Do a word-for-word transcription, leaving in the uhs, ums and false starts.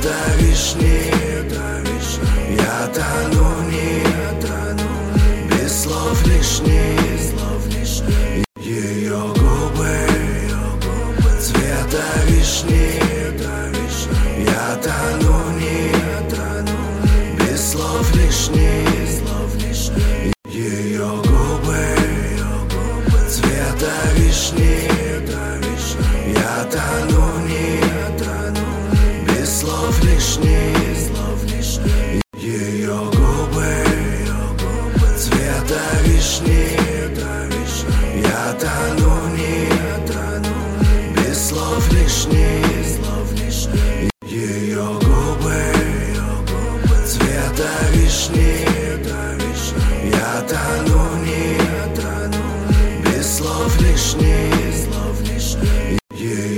цвета вишни. Я тону в них, без слов лишних. Ее губы цвета вишни. Я тону в них, без слов лишних. Ее губы цвета вишни. Я тону в них, без слов лишних. Ее губы цвета вишни. Я тону в них, без слов лишних. Ее губы цвета вишни. Я тону в них, без слов лишних.